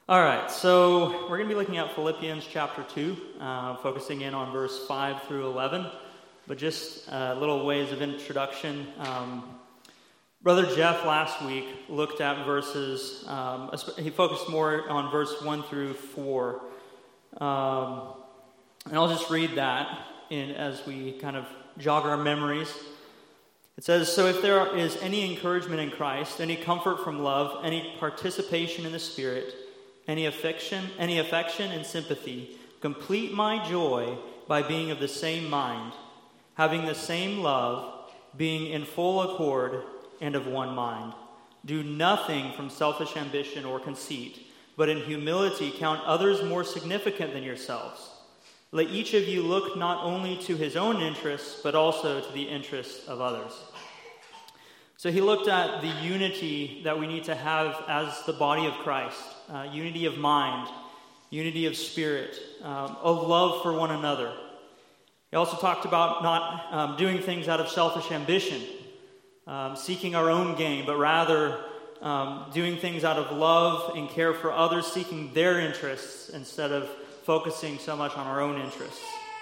All right, so we're going to be looking at Philippians chapter 2, focusing in on verse 5 through 11. But just little ways of introduction. Brother Jeff last week looked at verses, he focused more on verse 1 through 4. And I'll just read that as we kind of jog our memories. It says, "So if there is any encouragement in Christ, any comfort from love, any participation in the Spirit, any affection and sympathy, complete my joy by being of the same mind, having the same love, being in full accord and of one mind. Do nothing from selfish ambition or conceit, but in humility count others more significant than yourselves. Let each of you look not only to his own interests, but also to the interests of others." So he looked at the unity that we need to have as the body of Christ, unity of mind, unity of spirit, a love for one another. He also talked about not doing things out of selfish ambition, seeking our own gain, but rather doing things out of love and care for others, seeking their interests instead of focusing so much on our own interests.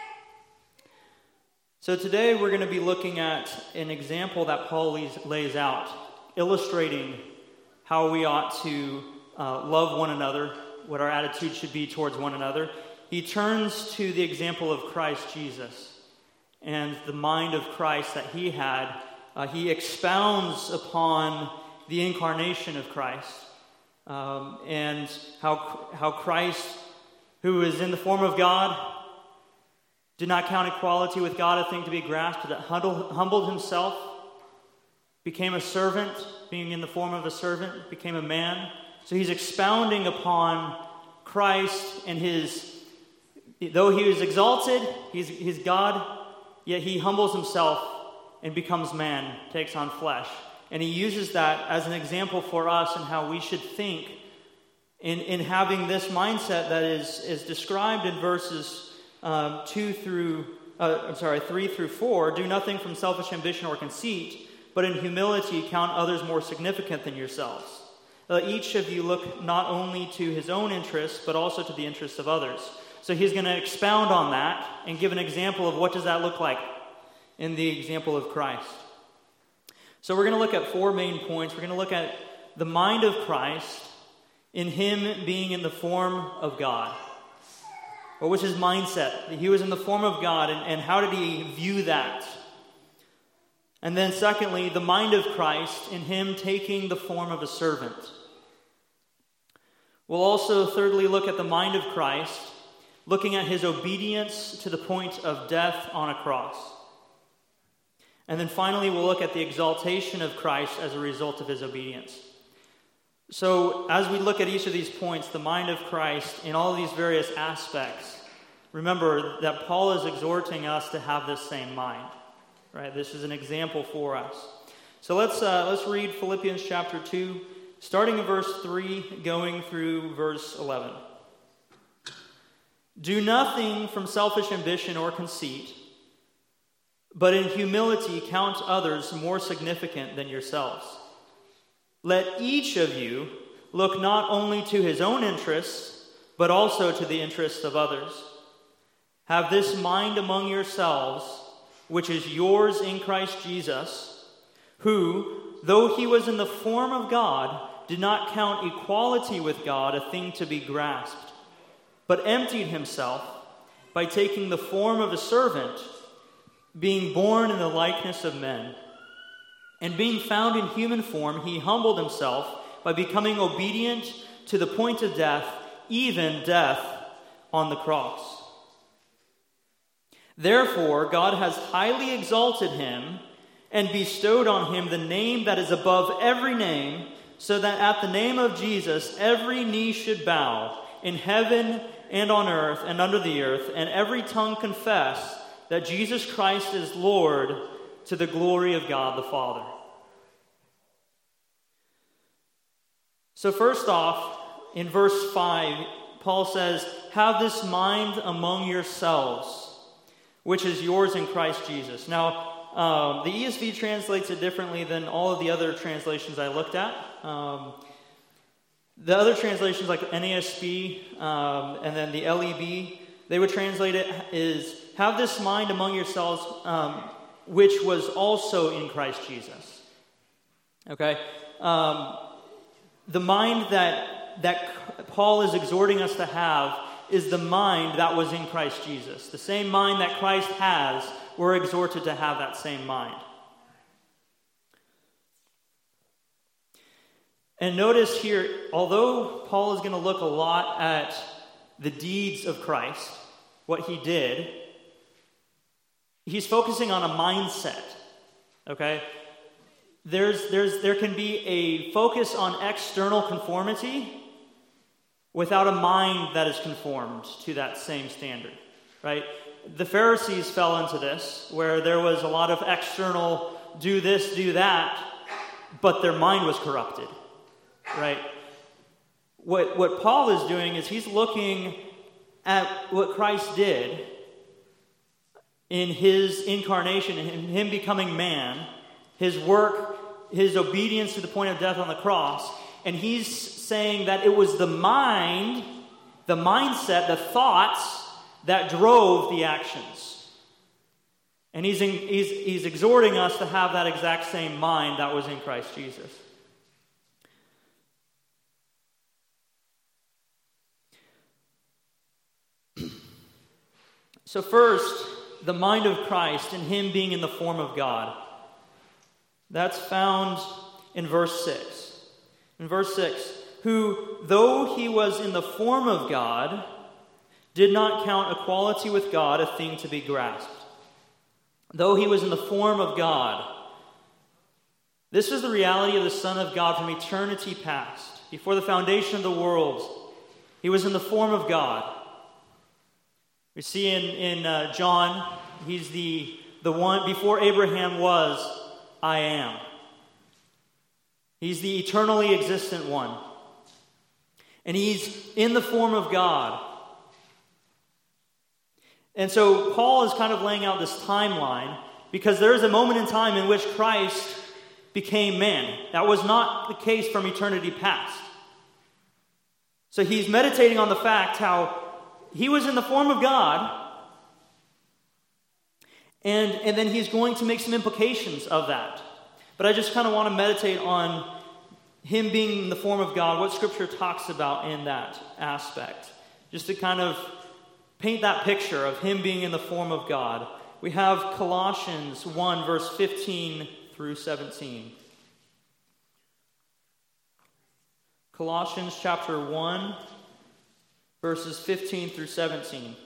So today we're going to be looking at an example that Paul lays out, illustrating how we ought to love one another, what our attitude should be towards one another. He turns to the example of Christ Jesus and the mind of Christ that he had. He expounds upon the incarnation of Christ and how Christ, who is in the form of God, did not count equality with God a thing to be grasped, but humbled himself, became a servant, being in the form of a servant, became a man. So he's expounding upon Christ and though he is exalted, he's God, yet he humbles himself and becomes man, takes on flesh. And he uses that as an example for us and how we should think in having this mindset that is described in verses 3 through 4. "Do nothing from selfish ambition or conceit, but in humility count others more significant than yourselves. Let each of you look not only to his own interests, but also to the interests of others." So he's going to expound on that and give an example of what does that look like in the example of Christ. So we're going to look at 4 main points. We're going to look at the mind of Christ in him being in the form of God. What was his mindset? He was in the form of God, and how did he view that? And then secondly, the mind of Christ in him taking the form of a servant. We'll also thirdly look at the mind of Christ, looking at his obedience to the point of death on a cross. And then finally, we'll look at the exaltation of Christ as a result of his obedience. So, as we look at each of these points, the mind of Christ in all of these various aspects, remember that Paul is exhorting us to have this same mind, right? This is an example for us. So let's read Philippians chapter 2, starting in verse 3, going through verse 11. "Do nothing from selfish ambition or conceit, but in humility count others more significant than yourselves. Let each of you look not only to his own interests, but also to the interests of others. Have this mind among yourselves, which is yours in Christ Jesus, who, though he was in the form of God, did not count equality with God a thing to be grasped, but emptied himself by taking the form of a servant, being born in the likeness of men. And being found in human form, he humbled himself by becoming obedient to the point of death, even death on the cross. Therefore, God has highly exalted him and bestowed on him the name that is above every name, so that at the name of Jesus every knee should bow, in heaven and on earth and under the earth, and every tongue confess that Jesus Christ is Lord, to the glory of God the Father." So first off, in verse 5, Paul says, "Have this mind among yourselves, which is yours in Christ Jesus." Now, the ESV translates it differently than all of the other translations I looked at. The other translations like NASB and then the LEB, they would translate it is, have this mind among yourselves, which was also in Christ Jesus. Okay? The mind that Paul is exhorting us to have is the mind that was in Christ Jesus. The same mind that Christ has, we're exhorted to have that same mind. And notice here, although Paul is going to look a lot at the deeds of Christ, what he did, he's focusing on a mindset. Okay? There can be a focus on external conformity without a mind that is conformed to that same standard, right? The Pharisees fell into this, where there was a lot of external do this, do that, but their mind was corrupted, right? What Paul is doing is he's looking at what Christ did in his incarnation, in him becoming man, his work, his obedience to the point of death on the cross, and he's saying that it was the mind, the mindset, the thoughts that drove the actions. And he's exhorting us to have that exact same mind that was in Christ Jesus. So first, the mind of Christ and him being in the form of God. That's found in verse 6. In verse 6, who, though he was in the form of God, did not count equality with God a thing to be grasped. Though he was in the form of God. This was the reality of the Son of God from eternity past. Before the foundation of the world, he was in the form of God. We see in John, he's the one, before Abraham was, I am. He's the eternally existent one. And he's in the form of God. And so Paul is kind of laying out this timeline because there is a moment in time in which Christ became man. That was not the case from eternity past. So he's meditating on the fact how he was in the form of God, and then he's going to make some implications of that. But I just kind of want to meditate on him being in the form of God, what Scripture talks about in that aspect. Just to kind of paint that picture of him being in the form of God. We have Colossians 1, verse 15 through 17. Colossians chapter 1, verses 15 through 17.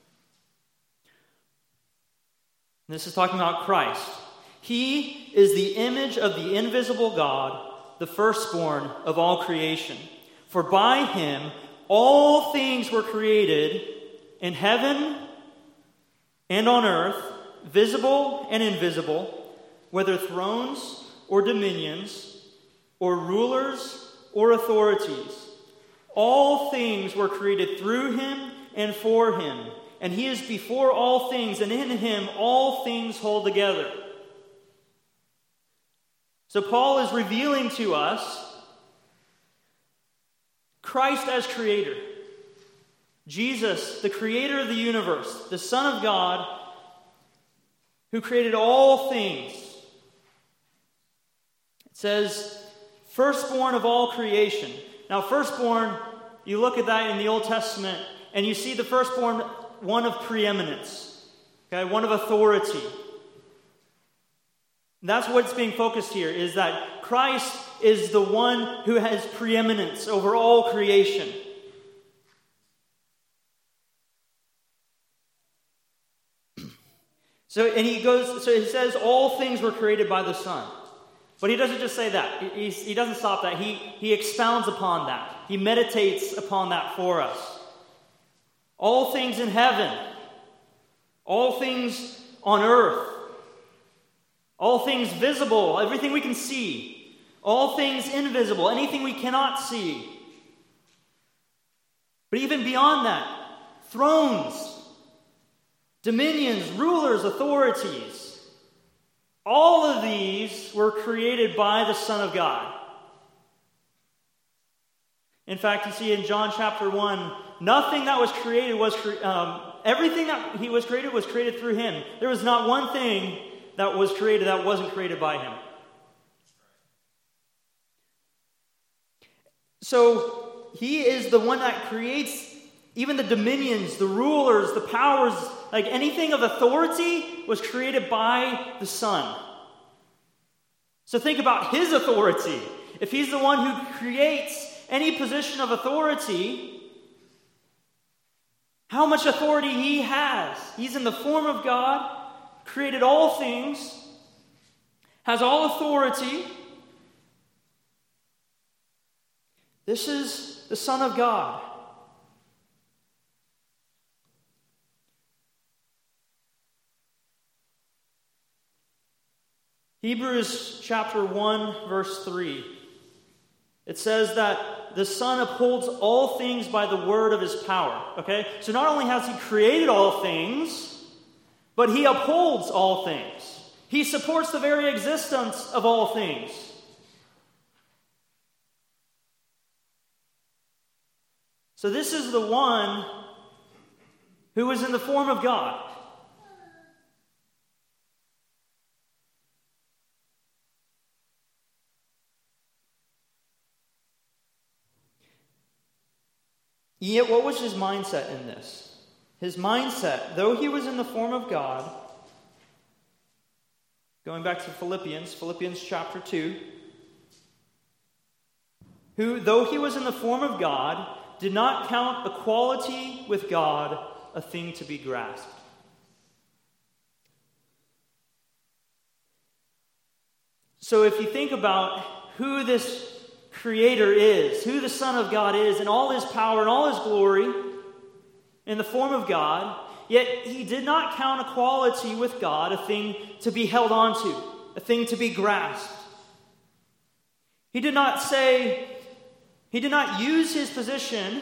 This is talking about Christ. He is the image of the invisible God, the firstborn of all creation. For by him all things were created in heaven and on earth, visible and invisible, whether thrones or dominions, or rulers or authorities. All things were created through him and for him. And he is before all things, and in him all things hold together. So Paul is revealing to us Christ as creator. Jesus, the creator of the universe, the Son of God, who created all things. It says, firstborn of all creation. Now, firstborn, you look at that in the Old Testament, and you see the firstborn, one of preeminence, okay, one of authority. That's what's being focused here, is that Christ is the one who has preeminence over all creation. So he says all things were created by the Son. But he doesn't just say that. He doesn't stop that. He expounds upon that. He meditates upon that for us. All things in heaven. All things on earth. All things visible. Everything we can see. All things invisible. Anything we cannot see. But even beyond that, thrones, dominions, rulers, authorities. All of these were created by the Son of God. In fact, you see in John chapter 1, nothing that was created everything that he was created through him. There was not one thing that was created that wasn't created by him. So he is the one that creates even the dominions, the rulers, the powers, like anything of authority was created by the Son. So think about his authority. If he's the one who creates any position of authority, how much authority he has. He's in the form of God, created all things, has all authority. This is the Son of God. Hebrews chapter 1, verse 3. It says that the Son upholds all things by the word of his power. Okay? So not only has he created all things, but he upholds all things. He supports the very existence of all things. So this is the one who is in the form of God. Yet what was his mindset in this? His mindset, though he was in the form of God, going back to Philippians chapter 2, who, though he was in the form of God, did not count equality with God a thing to be grasped. So if you think about who this Creator is, who the Son of God is, and all his power and all his glory in the form of God, yet he did not count equality with God a thing to be held onto, a thing to be grasped. He did not use his position,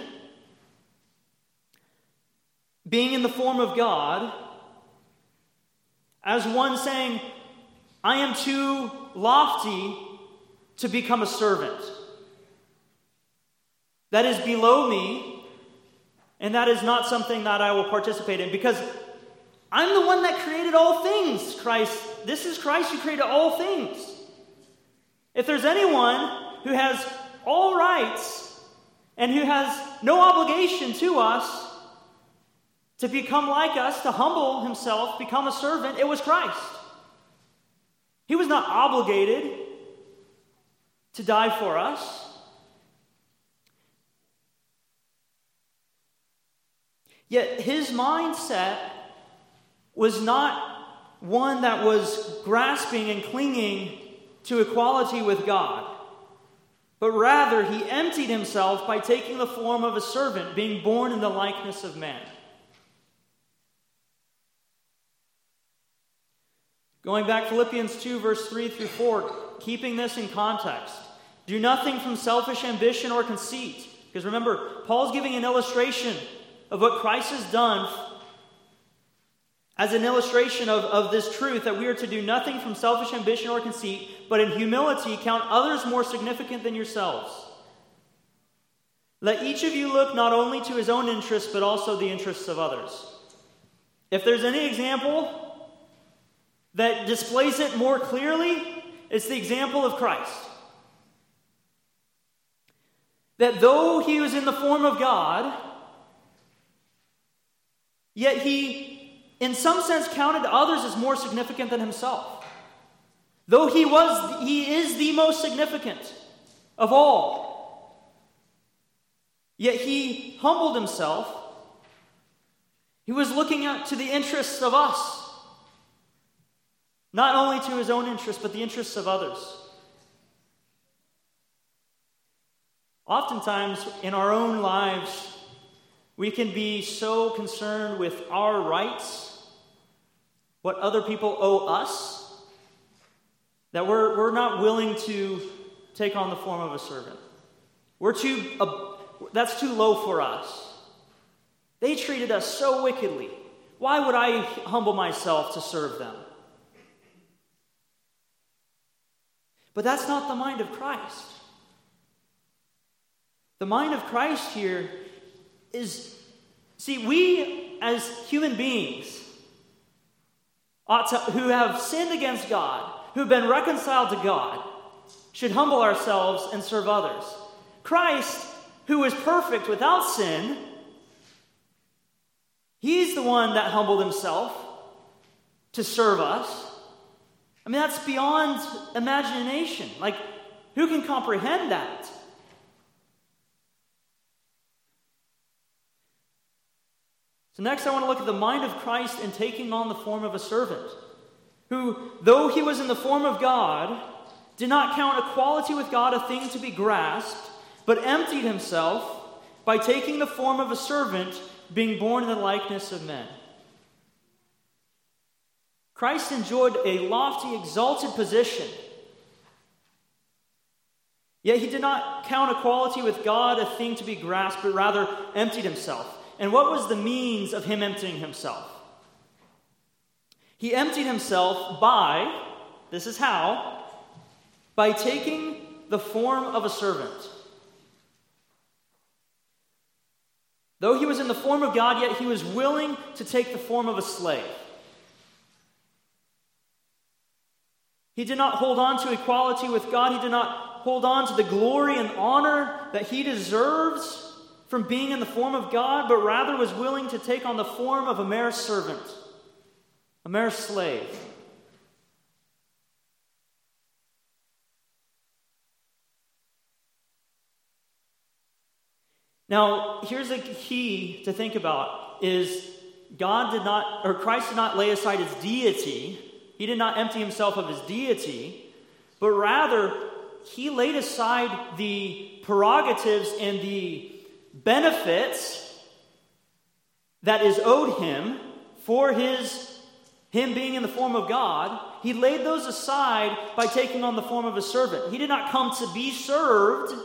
being in the form of God, as one saying, I am too lofty to become a servant. That is below me, and that is not something that I will participate in, because I'm the one that created all things, Christ. This is Christ who created all things. If there's anyone who has all rights and who has no obligation to us to become like us, to humble himself, become a servant, it was Christ. He was not obligated to die for us. Yet his mindset was not one that was grasping and clinging to equality with God, but rather he emptied himself by taking the form of a servant, being born in the likeness of man. Going back, Philippians 2, verse 3 through 4, keeping this in context. Do nothing from selfish ambition or conceit. Because remember, Paul's giving an illustration of what Christ has done as an illustration of this truth, that we are to do nothing from selfish ambition or conceit, but in humility count others more significant than yourselves. Let each of you look not only to his own interests, but also the interests of others. If there's any example that displays it more clearly, it's the example of Christ. That though he was in the form of God, yet he, in some sense, counted others as more significant than himself. Though he is the most significant of all. Yet he humbled himself. He was looking out to the interests of us. Not only to his own interests, but the interests of others. Oftentimes, in our own lives, we can be so concerned with our rights, what other people owe us, that we're not willing to take on the form of a servant. That's too low for us. They treated us so wickedly. Why would I humble myself to serve them? But that's not the mind of Christ. The mind of Christ here is, see, we as human beings who have sinned against God, who've been reconciled to God, should humble ourselves and serve others. Christ, who is perfect without sin, he's the one that humbled himself to serve us. I mean, that's beyond imagination. Like, who can comprehend that? So next I want to look at the mind of Christ in taking on the form of a servant, who, though he was in the form of God, did not count equality with God a thing to be grasped, but emptied himself by taking the form of a servant, being born in the likeness of men. Christ enjoyed a lofty, exalted position, yet he did not count equality with God a thing to be grasped, but rather emptied himself. And what was the means of him emptying himself? He emptied himself by, this is how, by taking the form of a servant. Though he was in the form of God, yet he was willing to take the form of a slave. He did not hold on to equality with God. He did not hold on to the glory and honor that he deserves from being in the form of God, but rather was willing to take on the form of a mere servant, a mere slave. Now, here's a key to think about, is Christ did not lay aside his deity. He did not empty himself of his deity, but rather he laid aside the prerogatives and the benefits that is owed him for him being in the form of God. He laid those aside by taking on the form of a servant. He did not come to be served,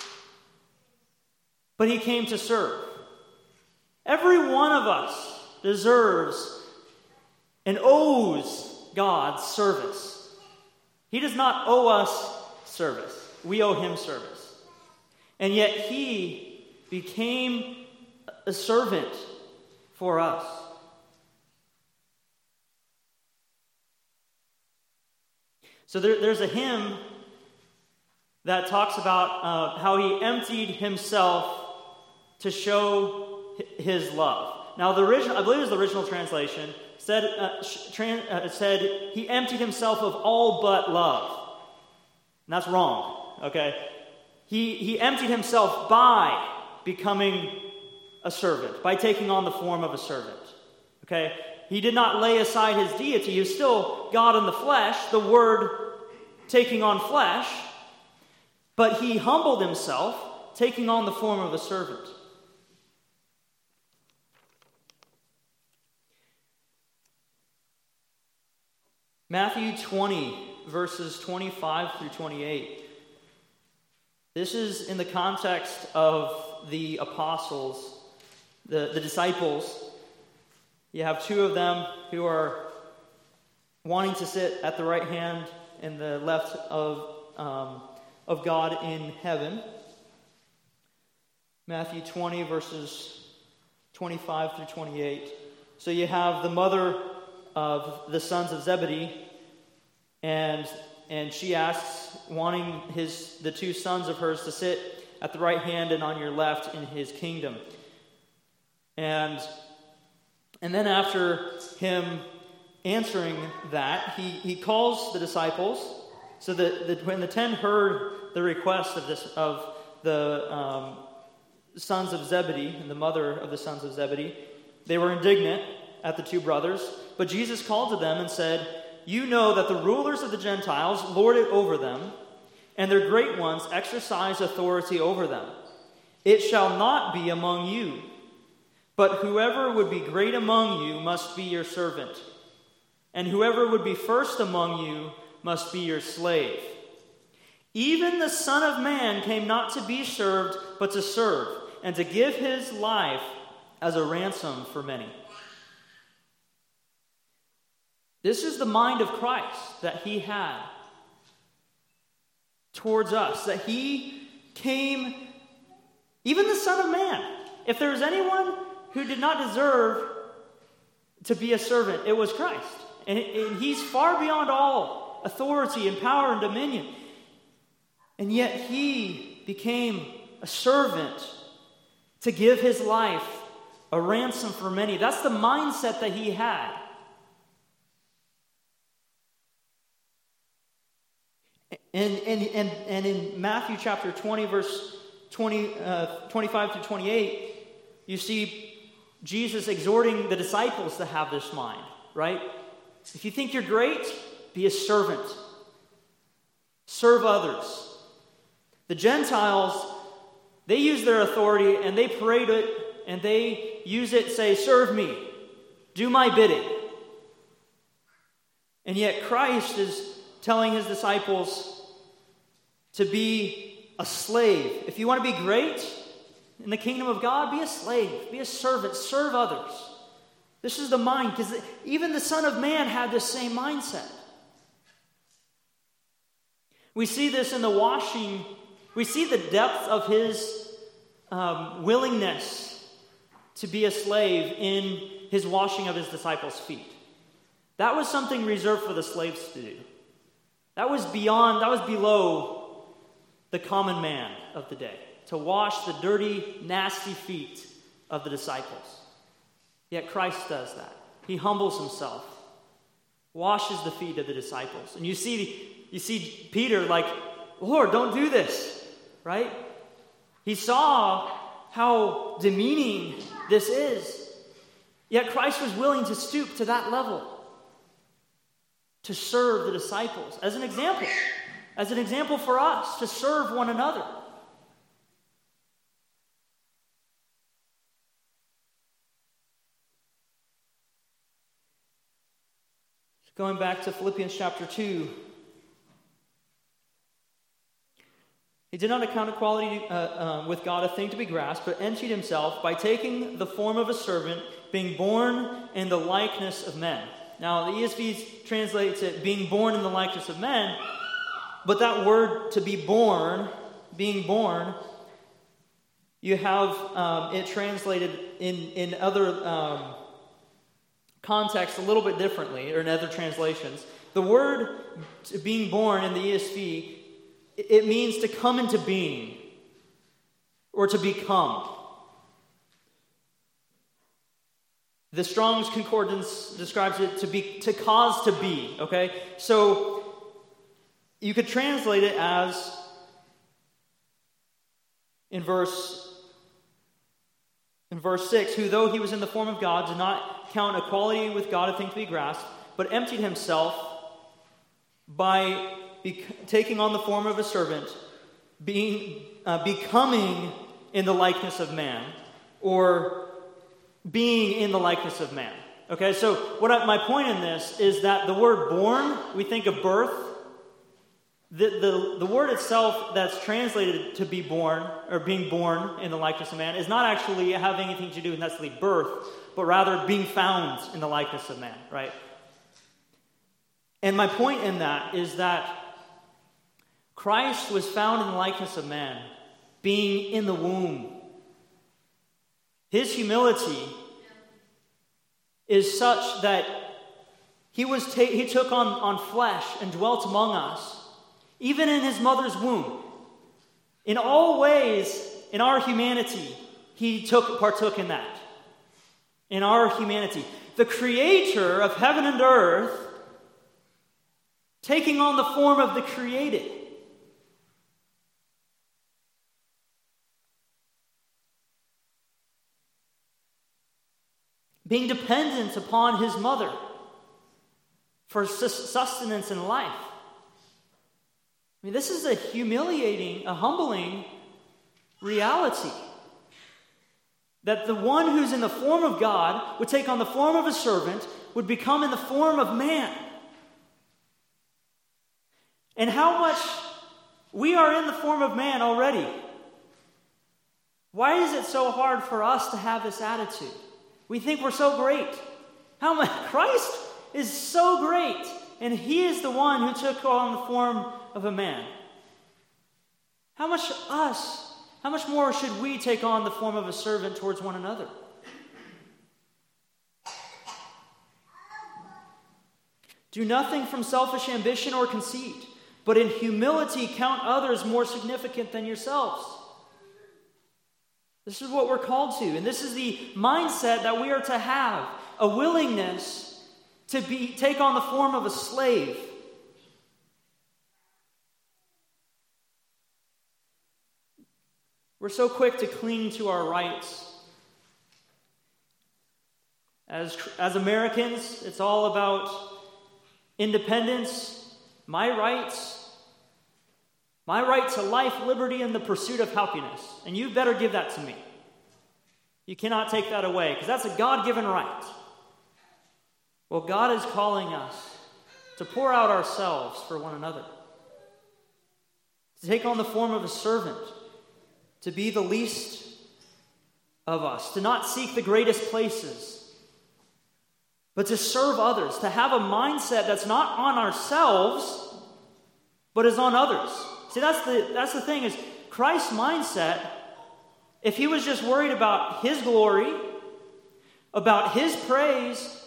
but he came to serve. Every one of us deserves and owes God service. He does not owe us service. We owe him service. And yet he became a servant for us. So there's a hymn that talks about how he emptied himself to show his love. Now, the original, I believe it was the original translation, said he emptied himself of all but love. And that's wrong, okay? He emptied himself by becoming a servant, by taking on the form of a servant, okay? He did not lay aside his deity. He was still God in the flesh, the Word taking on flesh, but he humbled himself, taking on the form of a servant. Matthew 20, verses 25 through 28. This is in the context of the apostles, the disciples. You have two of them who are wanting to sit at the right hand and the left of God in heaven. Matthew 20, verses 25 through 28. So you have the mother of the sons of Zebedee, and she asks, wanting the two sons of hers to sit at the right hand and on your left in his kingdom. And then after him answering that, he calls the disciples. So that when the 10 heard the request of the sons of Zebedee and the mother of the sons of Zebedee, they were indignant at the two brothers. But Jesus called to them and said, "You know that the rulers of the Gentiles lord it over them, and their great ones exercise authority over them. It shall not be among you, but whoever would be great among you must be your servant, and whoever would be first among you must be your slave. Even the Son of Man came not to be served, but to serve, and to give his life as a ransom for many." This is the mind of Christ that he had towards us, that he came Even the Son of Man. If there was anyone who did not deserve to be a servant, it was Christ. And he's far beyond all authority and power and dominion. And yet he became a servant to give his life a ransom for many. That's the mindset that he had. And in Matthew chapter 20, verse 25 to 28, you see Jesus exhorting the disciples to have this mind, right? If you think you're great, be a servant. Serve others. The Gentiles, they use their authority and they parade it and they use it, say, serve me, do my bidding. And yet Christ is telling his disciples to be a slave. If you want to be great in the kingdom of God, be a slave, be a servant, serve others. This is the mind, because even the Son of Man had this same mindset. We see this in the washing. We see the depth of his willingness to be a slave in his washing of his disciples' feet. That was something reserved for the slaves to do. That was below the common man of the day, to wash the dirty, nasty feet of the disciples. Yet Christ does that. He humbles himself, washes the feet of the disciples. And you see Peter like, Lord, don't do this, right? He saw how demeaning this is. Yet Christ was willing to stoop to that level to serve the disciples as an example for us to serve one another. Going back to Philippians chapter 2, he did not account equality with God a thing to be grasped, but emptied himself by taking the form of a servant, being born in the likeness of men. Now, the ESV translates it being born in the likeness of men, but that word to be born, being born, you have it translated in other contexts a little bit differently, or in other translations. The word being born in the ESV, it means to come into being or to become. The Strong's Concordance describes it to cause to be, okay? So you could translate it as, in verse 6, who though he was in the form of God did not count equality with God a thing to be grasped, but emptied himself by taking on the form of a servant, becoming in the likeness of man, or being in the likeness of man. Okay, so my point in this is that the word born, we think of birth. The word itself that's translated to be born, or being born in the likeness of man, is not actually having anything to do with necessarily birth, but rather being found in the likeness of man, right? And my point in that is that Christ was found in the likeness of man, being in the womb. His humility is such that he took on flesh and dwelt among us, even in his mother's womb. In all ways, in our humanity, he partook in that. In our humanity. The creator of heaven and earth taking on the form of the created. Being dependent upon his mother for sustenance and life. I mean, this is a humiliating, a humbling reality. That the one who's in the form of God would take on the form of a servant, would become in the form of man. And how much we are in the form of man already. Why is it so hard for us to have this attitude? We think we're so great. Christ is so great, and he is the one who took on the form of a man. How how much more should we take on the form of a servant towards one another? Do nothing from selfish ambition or conceit, but in humility count others more significant than yourselves. This is what we're called to, and this is the mindset that we are to have, a willingness to take on the form of a slave. We're so quick to cling to our rights. As Americans, it's all about independence, my rights, my right to life, liberty, and the pursuit of happiness. And you better give that to me. You cannot take that away, because that's a God-given right. Well, God is calling us to pour out ourselves for one another, to take on the form of a servant, to be the least of us, to not seek the greatest places, but to serve others, to have a mindset that's not on ourselves, but is on others. See, that's the thing, is Christ's mindset, if he was just worried about his glory, about his praise,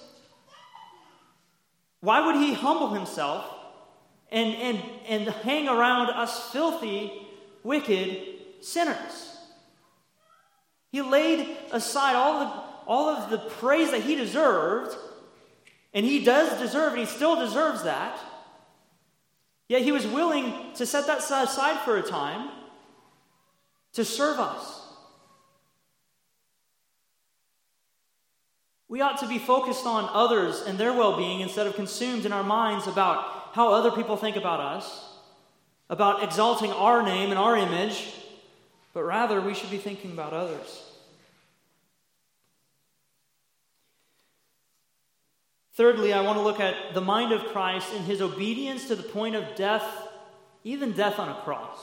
why would he humble himself and hang around us filthy, wicked sinners? He laid aside all of the praise that he deserved. And he does deserve it, he still deserves that. Yet he was willing to set that aside for a time to serve us. We ought to be focused on others and their well-being instead of consumed in our minds about how other people think about us, about exalting our name and our image, but rather we should be thinking about others. Thirdly, I want to look at the mind of Christ in his obedience to the point of death, even death on a cross.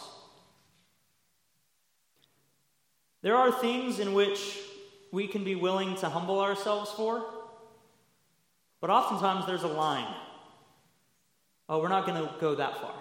There are things in which we can be willing to humble ourselves for, but oftentimes there's a line. Oh, we're not going to go that far.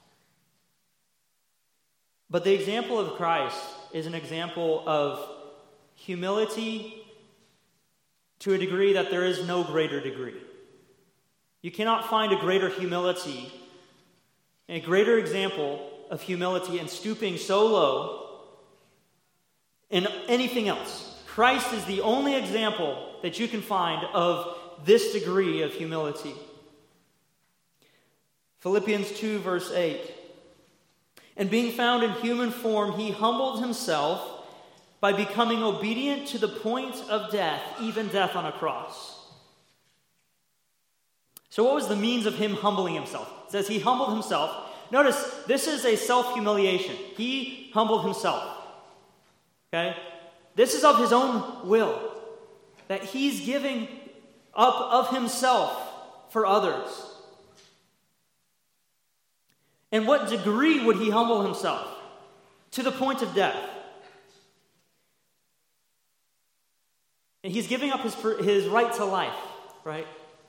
But the example of Christ is an example of humility to a degree that there is no greater degree. You cannot find a greater humility, a greater example of humility and stooping so low in anything else. Christ is the only example that you can find of this degree of humility. Philippians 2, verse 8. And being found in human form, he humbled himself by becoming obedient to the point of death, even death on a cross. So what was the means of him humbling himself? It says he humbled himself. Notice, this is a self-humiliation. He humbled himself. Okay? This is of his own will, that he's giving up of himself for others. And what degree would he humble himself? To the point of death. And he's giving up his right to life, right?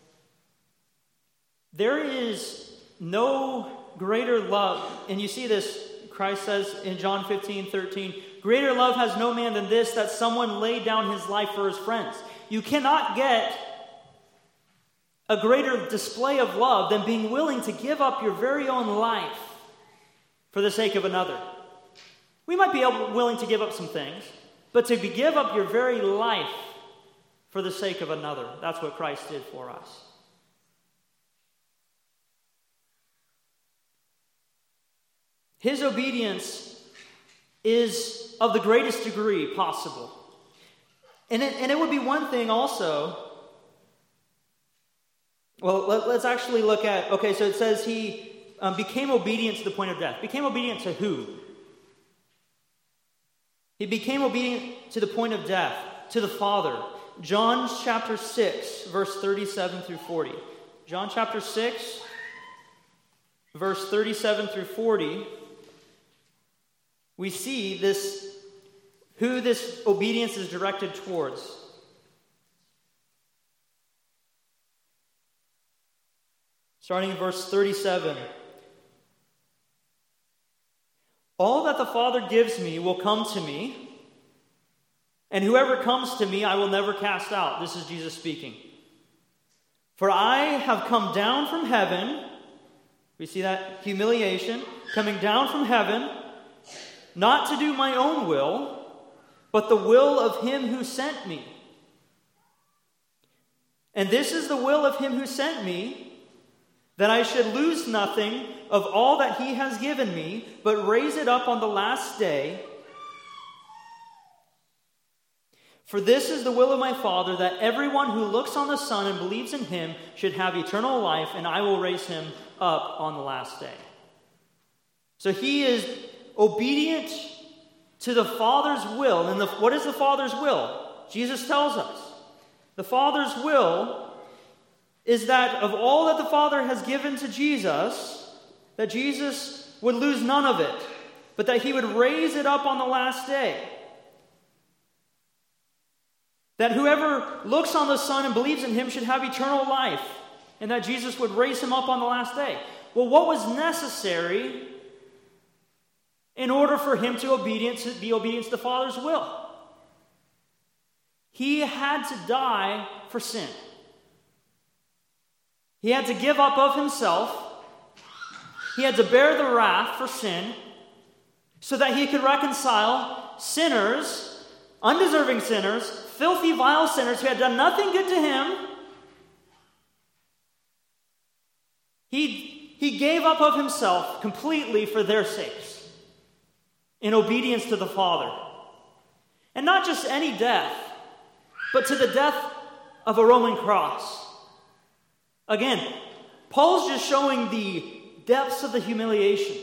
There is no greater love, and you see this, Christ says in John 15:13, greater love has no man than this, that someone laid down his life for his friends. You cannot get a greater display of love than being willing to give up your very own life for the sake of another. We might be willing to give up some things, but to give up your very life for the sake of another, that's what Christ did for us. His obedience is of the greatest degree possible. And it would be one thing also. Well, let's actually look at, okay, so it says he became obedient to the point of death. Became obedient to who? He became obedient to the point of death, to the Father. John chapter 6, verse 37 through 40. John chapter 6, verse 37 through 40. We see who this obedience is directed towards. Starting in verse 37. All that the Father gives me will come to me, and whoever comes to me I will never cast out. This is Jesus speaking. For I have come down from heaven. We see that humiliation, coming down from heaven, not to do my own will, but the will of him who sent me. And this is the will of him who sent me, that I should lose nothing of all that he has given me, but raise it up on the last day. For this is the will of my Father, that everyone who looks on the Son and believes in him should have eternal life, and I will raise him up on the last day. So he is obedient to the Father's will. And what is the Father's will? Jesus tells us. The Father's will is that of all that the Father has given to Jesus, that Jesus would lose none of it, but that he would raise it up on the last day. That whoever looks on the Son and believes in him should have eternal life, and that Jesus would raise him up on the last day. Well, what was necessary in order for him to be obedient to the Father's will? He had to die for sin. He had to give up of himself. He had to bear the wrath for sin so that he could reconcile sinners, undeserving sinners, filthy, vile sinners who had done nothing good to him. He gave up of himself completely for their sakes in obedience to the Father. And not just any death, but to the death of a Roman cross. Again, Paul's just showing the depths of the humiliation.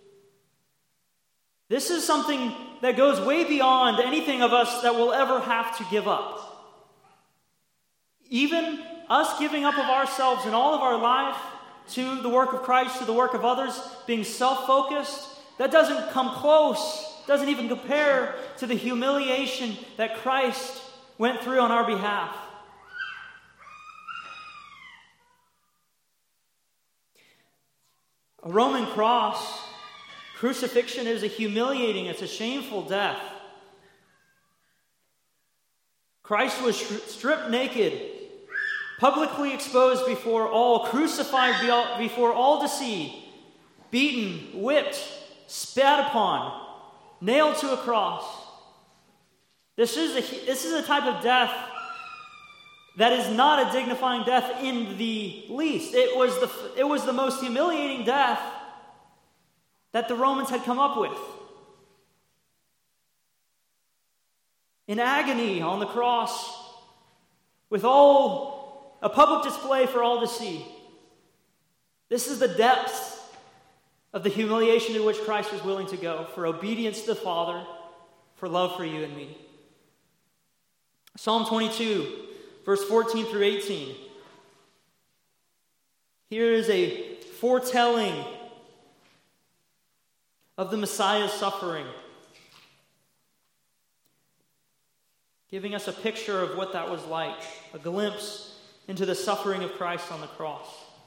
This is something that goes way beyond anything of us that will ever have to give up. Even us giving up of ourselves and all of our life to the work of Christ, to the work of others, being self-focused, that doesn't come close, doesn't even compare to the humiliation that Christ went through on our behalf. A Roman cross, crucifixion, is a humiliating, it's a shameful death. Christ was stripped naked, publicly exposed before all, crucified before all to see, beaten, whipped, spat upon, nailed to a cross. This is a type of death that is not a dignifying death in the least. It was the most humiliating death that the Romans had come up with. In agony on the cross, with a public display for all to see. This is the depths of the humiliation to which Christ was willing to go for obedience to the Father, for love for you and me. Psalm 22, verse 14 through 18. Here is a foretelling of the Messiah's suffering, giving us a picture of what that was like, a glimpse into the suffering of Christ on the cross.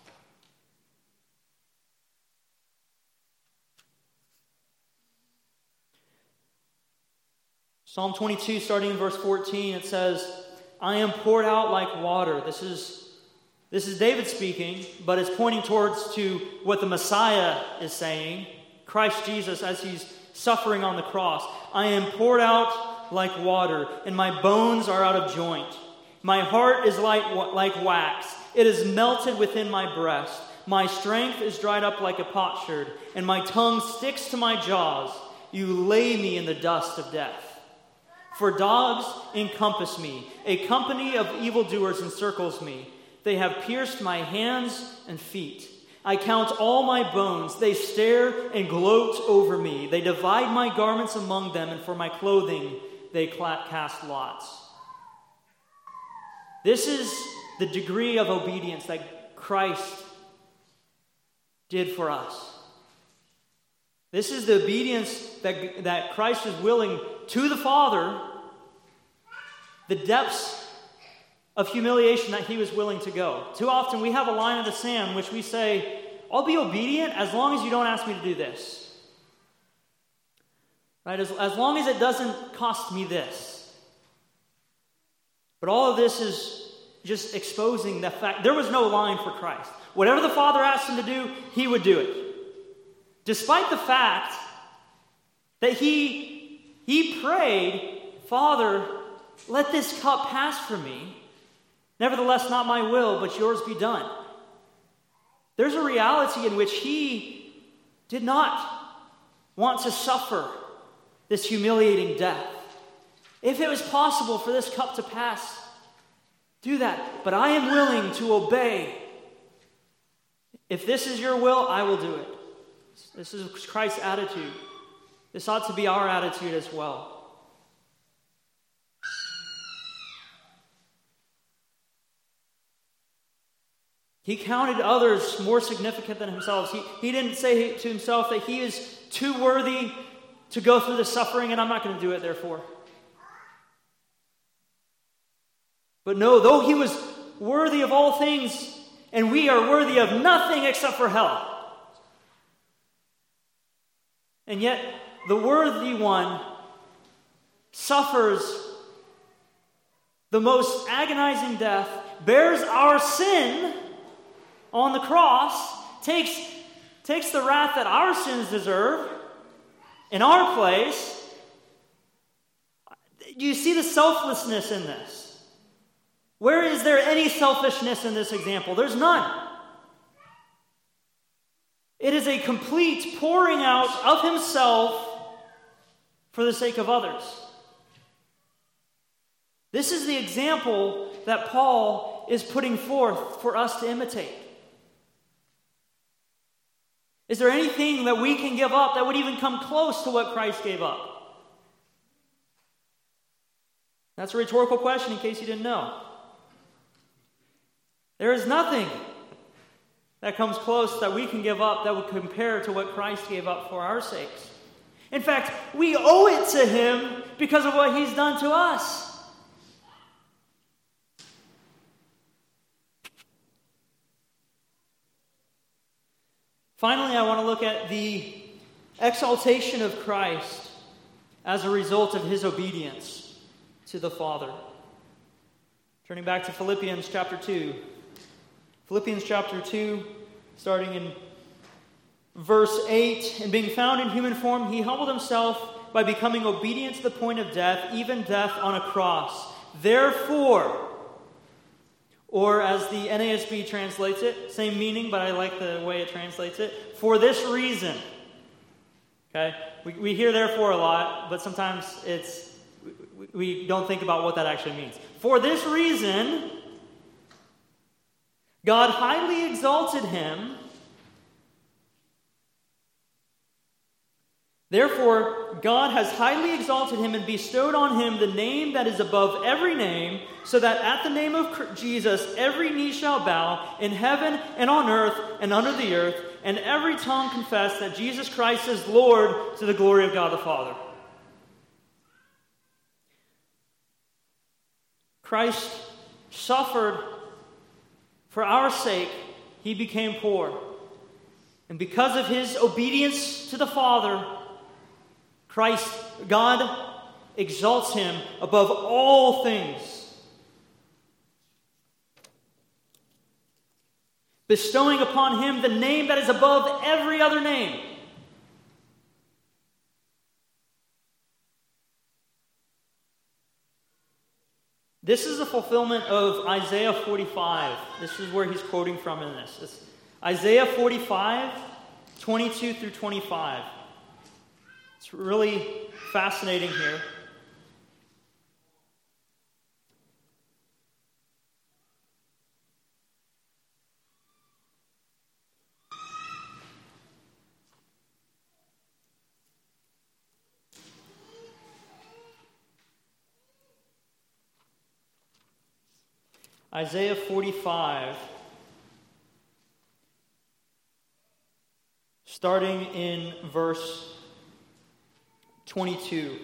Psalm 22, starting in verse 14, it says, I am poured out like water. This is David speaking, but it's pointing towards to what the Messiah is saying, Christ Jesus, as he's suffering on the cross. I am poured out like water, and my bones are out of joint. My heart is like wax. It is melted within my breast. My strength is dried up like a potsherd, and my tongue sticks to my jaws. You lay me in the dust of death. For dogs encompass me. A company of evildoers encircles me. They have pierced my hands and feet. I count all my bones. They stare and gloat over me. They divide my garments among them, and for my clothing they cast lots. This is the degree of obedience that Christ did for us. This is the obedience that Christ is willing to the Father, the depths of humiliation that he was willing to go. Too often we have a line in the sand which we say, I'll be obedient as long as you don't ask me to do this. Right? As long as it doesn't cost me this. But all of this is just exposing the fact there was no line for Christ. Whatever the Father asked him to do, he would do it. Despite the fact that he prayed, Father, let this cup pass from me. Nevertheless, not my will, but yours be done. There's a reality in which he did not want to suffer this humiliating death. If it was possible for this cup to pass, do that. But I am willing to obey. If this is your will, I will do it. This is Christ's attitude. This ought to be our attitude as well. He counted others more significant than himself. He didn't say to himself that he is too worthy to go through the suffering and I'm not going to do it therefore. But no, though he was worthy of all things and we are worthy of nothing except for hell. And yet the worthy one suffers the most agonizing death, bears our sin on the cross, takes the wrath that our sins deserve in our place. Do you see the selflessness in this? Where is there any selfishness in this example? There's none. It is a complete pouring out of himself for the sake of others. This is the example that Paul is putting forth for us to imitate. Is there anything that we can give up that would even come close to what Christ gave up? That's a rhetorical question in case you didn't know. There is nothing that comes close that we can give up that would compare to what Christ gave up for our sakes. In fact, we owe it to him because of what he's done to us. Finally, I want to look at the exaltation of Christ as a result of his obedience to the Father. Turning back to Philippians chapter 2. Philippians chapter 2, starting in verse 8. And being found in human form, he humbled himself by becoming obedient to the point of death, even death on a cross. Therefore, or as the NASB translates it, same meaning, but I like the way it translates it, for this reason. Okay? We hear therefore a lot, but sometimes we don't think about what that actually means. For this reason, God highly exalted him. Therefore, God has highly exalted him and bestowed on him the name that is above every name, so that at the name of Jesus every knee shall bow in heaven and on earth and under the earth, and every tongue confess that Jesus Christ is Lord, to the glory of God the Father. Christ suffered for our sake. He became poor. And because of his obedience to the Father, God exalts him above all things, bestowing upon him the name that is above every other name. This is a fulfillment of Isaiah 45. This is where he's quoting from in this. It's Isaiah 45, 22 through 25. It's really fascinating here. Isaiah 45, starting in verse 22.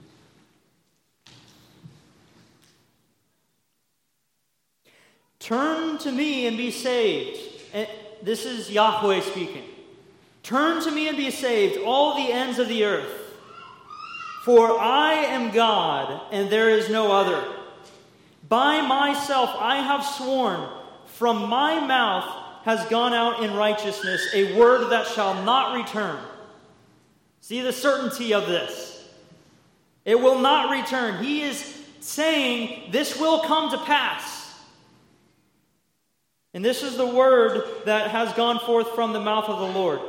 Turn to me and be saved. And this is Yahweh speaking. Turn to me and be saved, all the ends of the earth. For I am God, and there is no other. By myself I have sworn, from my mouth has gone out in righteousness a word that shall not return. See the certainty of this. It will not return. He is saying this will come to pass. And this is the word that has gone forth from the mouth of the Lord.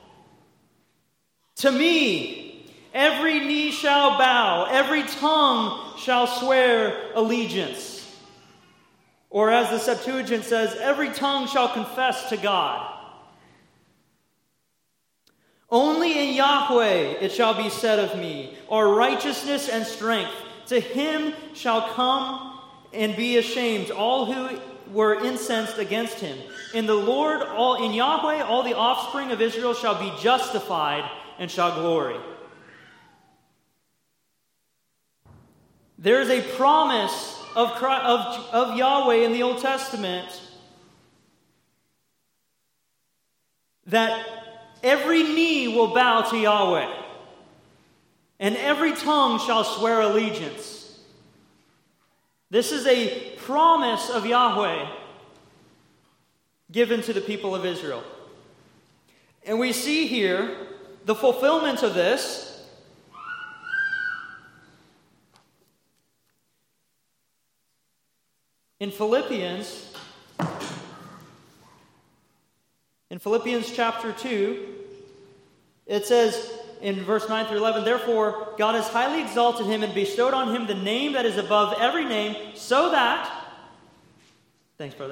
To me, every knee shall bow, every tongue shall swear allegiance. Or as the Septuagint says, every tongue shall confess to God. Only in Yahweh it shall be said of me, are righteousness and strength. To him shall come and be ashamed all who were incensed against him. In the Lord, in Yahweh, all the offspring of Israel shall be justified and shall glory. There is a promise of Yahweh in the Old Testament that every knee will bow to Yahweh, and every tongue shall swear allegiance. This is a promise of Yahweh given to the people of Israel. And we see here the fulfillment of this in Philippians chapter 2. It says in verse 9 through 11, therefore God has highly exalted him and bestowed on him the name that is above every name, so that, thanks brother,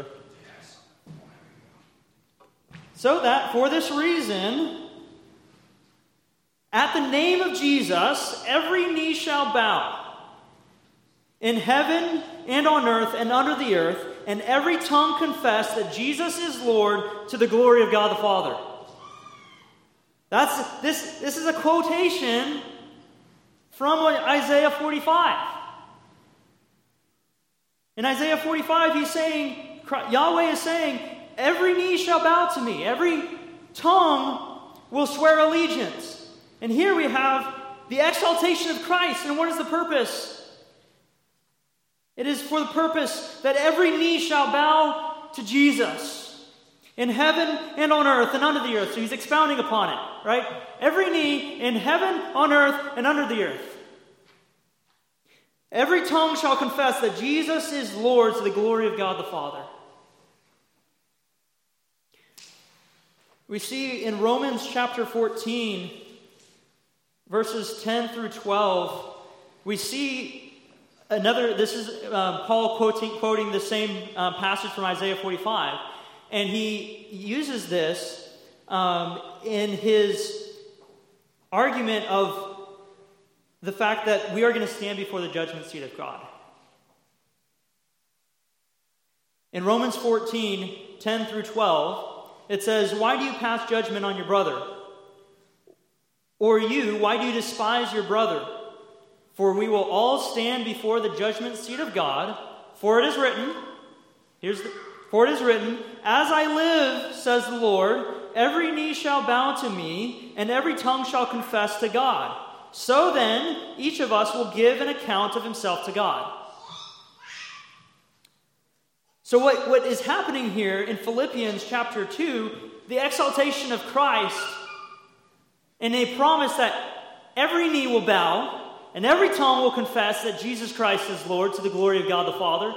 so that for this reason, at the name of Jesus, every knee shall bow, in heaven and on earth and under the earth, and every tongue confess that Jesus is Lord, to the glory of God the Father. This is a quotation from Isaiah 45. In Isaiah 45, Yahweh is saying, every knee shall bow to me, every tongue will swear allegiance. And here we have the exaltation of Christ. And what is the purpose? It is for the purpose that every knee shall bow to Jesus in heaven and on earth and under the earth. So he's expounding upon it, right? Every knee in heaven, on earth, and under the earth. Every tongue shall confess that Jesus is Lord, to the glory of God the Father. We see in Romans chapter 14, verses 10 through 12, we see this is Paul quoting the same passage from Isaiah 45. And he uses this in his argument of the fact that we are going to stand before the judgment seat of God. In Romans 14, 10 through 12, it says, why do you pass judgment on your brother? Or you, why do you despise your brother? For we will all stand before the judgment seat of God. For it is written, as I live, says the Lord, every knee shall bow to me, and every tongue shall confess to God. So then, each of us will give an account of himself to God. So what is happening here in Philippians chapter 2, the exaltation of Christ, and a promise that every knee will bow, and every tongue will confess that Jesus Christ is Lord, to the glory of God the Father.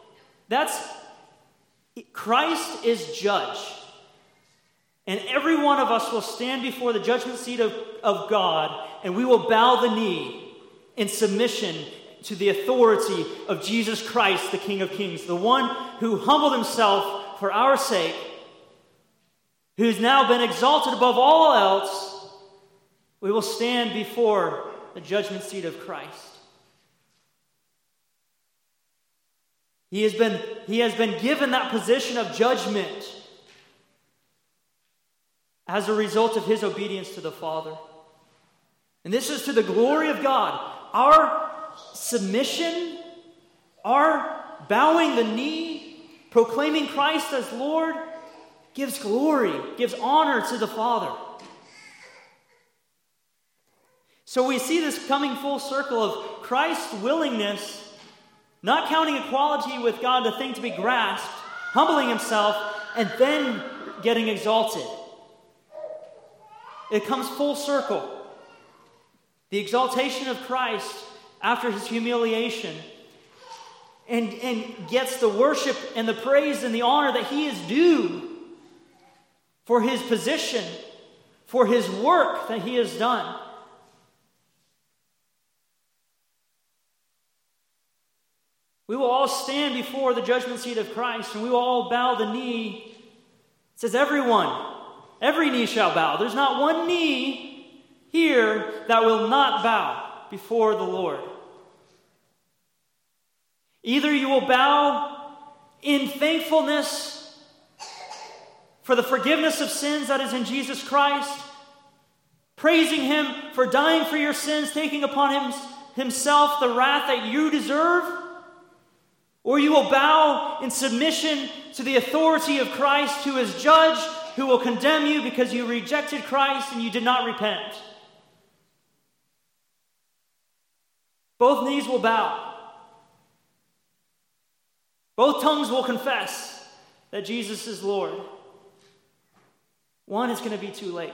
Christ is judge. And every one of us will stand before the judgment seat of God, and we will bow the knee in submission to the authority of Jesus Christ, the King of Kings, the one who humbled himself for our sake, who's now been exalted above all else. We will stand before the judgment seat of Christ. He has been given that position of judgment as a result of his obedience to the Father. And this is to the glory of God. Our submission, our bowing the knee, proclaiming Christ as Lord, gives glory, gives honor to the Father. So we see this coming full circle of Christ's willingness, not counting equality with God a thing to be grasped, humbling himself, and then getting exalted. It comes full circle. The exaltation of Christ after his humiliation and gets the worship and the praise and the honor that he is due for his position, for his work that he has done. We will all stand before the judgment seat of Christ, and we will all bow the knee. It says every knee shall bow. There's not one knee here that will not bow before the Lord. Either you will bow in thankfulness for the forgiveness of sins that is in Jesus Christ, praising him for dying for your sins, taking upon himself the wrath that you deserve, or you will bow in submission to the authority of Christ, who is judge, who will condemn you because you rejected Christ and you did not repent. Both knees will bow. Both tongues will confess that Jesus is Lord. One is going to be too late.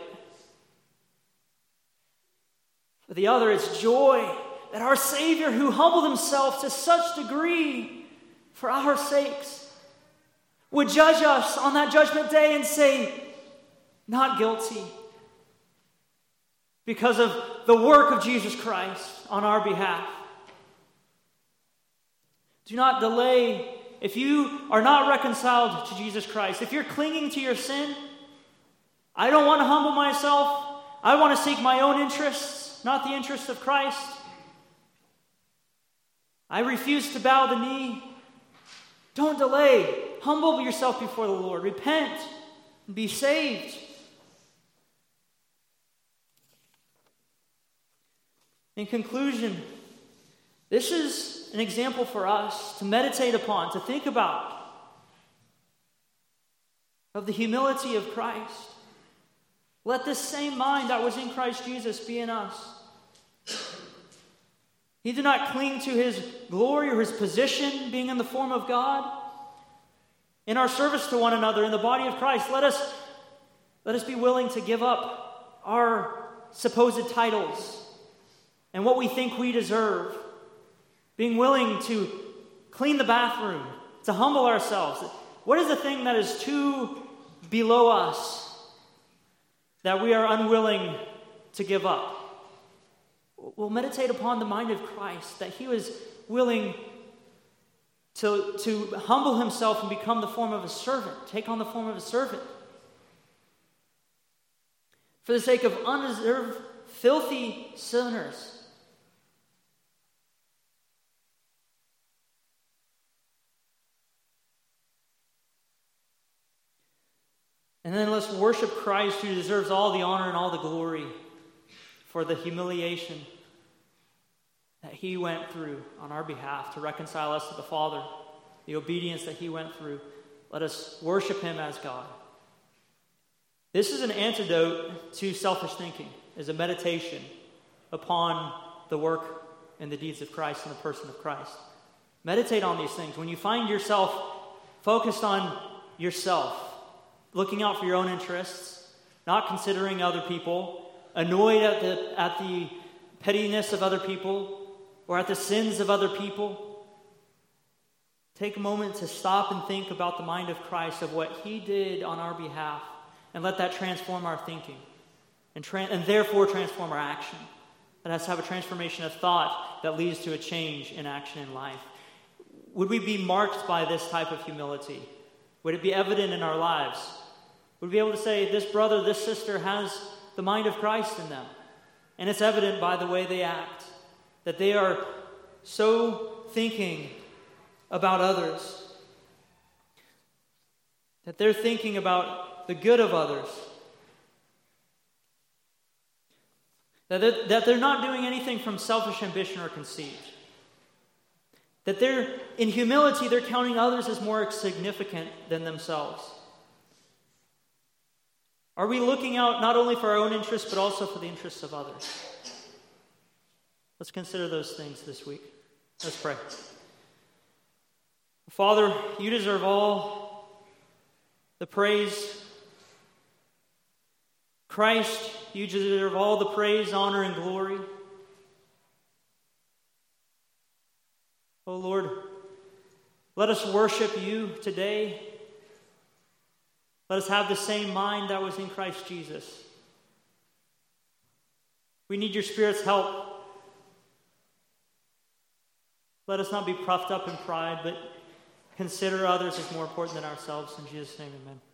For the other, it's joy that our Savior, who humbled himself to such degree for our sakes, would judge us on that judgment day and say, not guilty, because of the work of Jesus Christ on our behalf. Do not delay. If you are not reconciled to Jesus Christ, if you're clinging to your sin, I don't want to humble myself. I want to seek my own interests, not the interests of Christ. I refuse to bow the knee. Don't delay. Humble yourself before the Lord. Repent and be saved. In conclusion, this is an example for us to meditate upon, to think about, of the humility of Christ. Let this same mind that was in Christ Jesus be in us. He did not cling to his glory or his position, being in the form of God. In our service to one another, in the body of Christ, let us be willing to give up our supposed titles and what we think we deserve. Being willing to clean the bathroom, to humble ourselves. What is the thing that is too below us that we are unwilling to give up? We'll meditate upon the mind of Christ, that he was willing to humble himself and become the form of a servant, take on the form of a servant. For the sake of undeserved, filthy sinners. And then let's worship Christ, who deserves all the honor and all the glory for the humiliation that he went through on our behalf to reconcile us to the Father, the obedience that he went through. Let us worship him as God. This is an antidote to selfish thinking, is a meditation upon the work and the deeds of Christ and the person of Christ. Meditate on these things. When you find yourself focused on yourself, looking out for your own interests, not considering other people, annoyed at the pettiness of other people, or at the sins of other people, take a moment to stop and think about the mind of Christ, of what he did on our behalf, and let that transform our thinking, and therefore transform our action. Let us have a transformation of thought that leads to a change in action in life. Would we be marked by this type of humility? Would it be evident in our lives? Would we be able to say, this brother, this sister has the mind of Christ in them? And it's evident by the way they act, that they are so thinking about others, that they're thinking about the good of others, that they're not doing anything from selfish ambition or conceit, that they're, in humility, they're counting others as more significant than themselves. Are we looking out not only for our own interests, but also for the interests of others? Let's consider those things this week. Let's pray. Father, you deserve all the praise. Christ, you deserve all the praise, honor, and glory. Oh Lord, let us worship you today. Let us have the same mind that was in Christ Jesus. We need your Spirit's help. Let us not be puffed up in pride, but consider others as more important than ourselves. In Jesus' name, amen.